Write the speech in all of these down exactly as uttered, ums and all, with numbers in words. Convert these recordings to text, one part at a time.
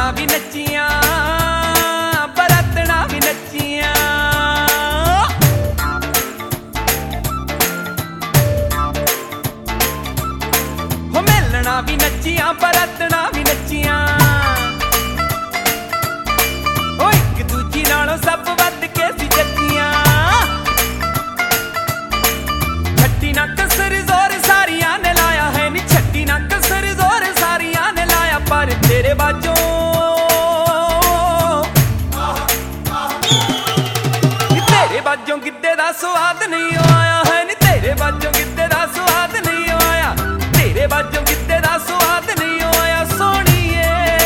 मेलना भी नचियां बरतना भी नचियां हो मेलना भी नचियां बरतना भी नचियां ओ एक दूजी नालों सब वध के सी जच्चियां छट्टी ना कसर जोर सारियां ने लाया है नी छट्टी ना कसर जोर सारियां ने लाया पर तेरे बाजों तेरे बाजों गिद्दे दा स्वाद नहीं आया है नी तेरे बाजों गिद्दे दा स्वाद नहीं आया तेरे बाजों गिद्दे दा स्वाद नहीं आया सोहणीए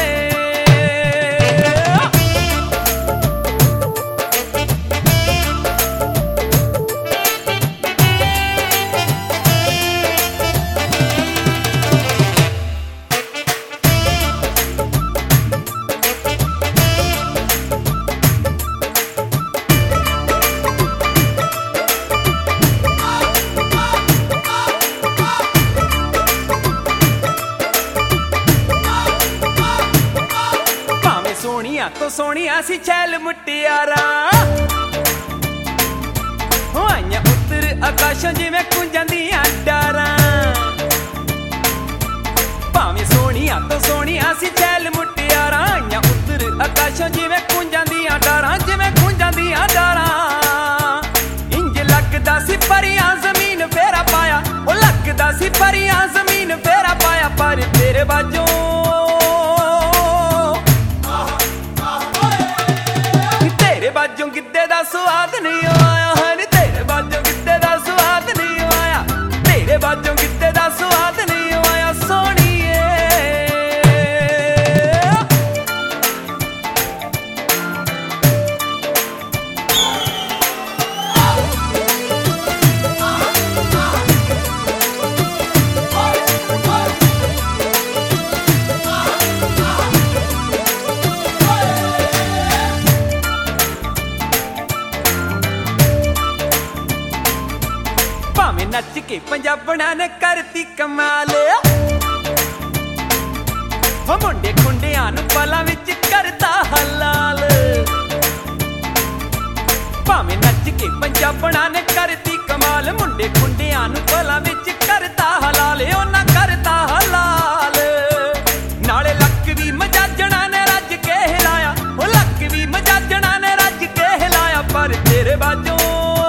तो सोहणिया सी छैल मुटियारा हो आईयां उत्तर आकाशों जिवें कुंजांदियां डारां भावें सोहणिया तो सोहणिया सी छैल मुटियारा आईयां उत्तर आकाशों जिवें कुंजांदियां डारां जिवें कुंजांदियां डारां इंज लगदा सी परियां जमीन फेरा पाया ओ लगदा सी परियां जमीन फेरा पाया पर तेरे बाजों बाजों गिद्दे दा स्वाद नहीं आया है नी तेरे बाजों गिद्दे दा स्वाद नहीं आया तेरे बाजों गिद्दे दा स्वाद नहीं आया सोहणीए नच के पंजाबना ने करती कमाल हो मुंडे खुंडियां नूं पलां विच करता हलाल भावें नच के पंजाबना ने करती कमाल मुंडे खुंडियां नूं पलां विच करता हलाल ओना करता हलाल नाले लक भी मजाजणा ने रज के हिलाया ओ लक भी मजाजणा ने रज के हिलाया पर तेरे बाजों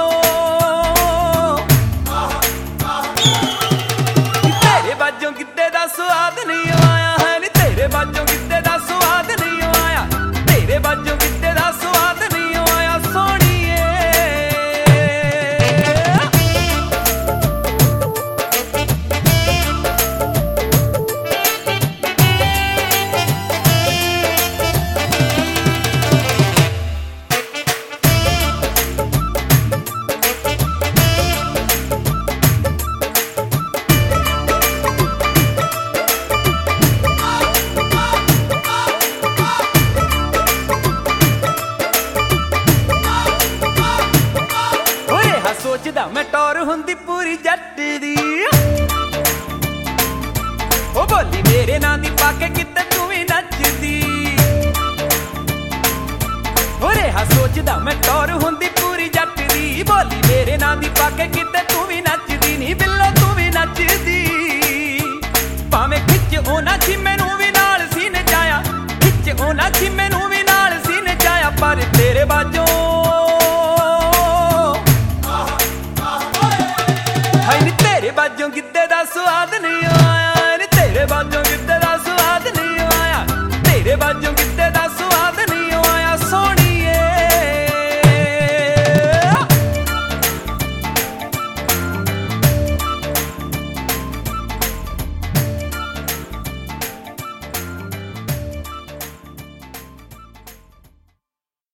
बाजों गिद्दे दा स्वाद नहीं आया है नी तेरे बाजों गिद्दे दा स्वाद नहीं आया तेरे बाजों गिद्दे दा स्वाद नहीं आया सोहणीए सोचदा मैं टौर हुंदी पूरी जट दी ओ बोली मेरे नां दी पाके किते तू भी नचदी ओ रेहा सोचदा मैं टौर हुंदी पूरी जट दी बोली मेरे नां दी पाके किते तू भी नचदी नी बिल्लो तू भी नचदी भावें खिच ओना सी मैनू भी नाल सी नचाया खिच ओना सी मैनू भी नाल सी नचाया पर तेरे बाजों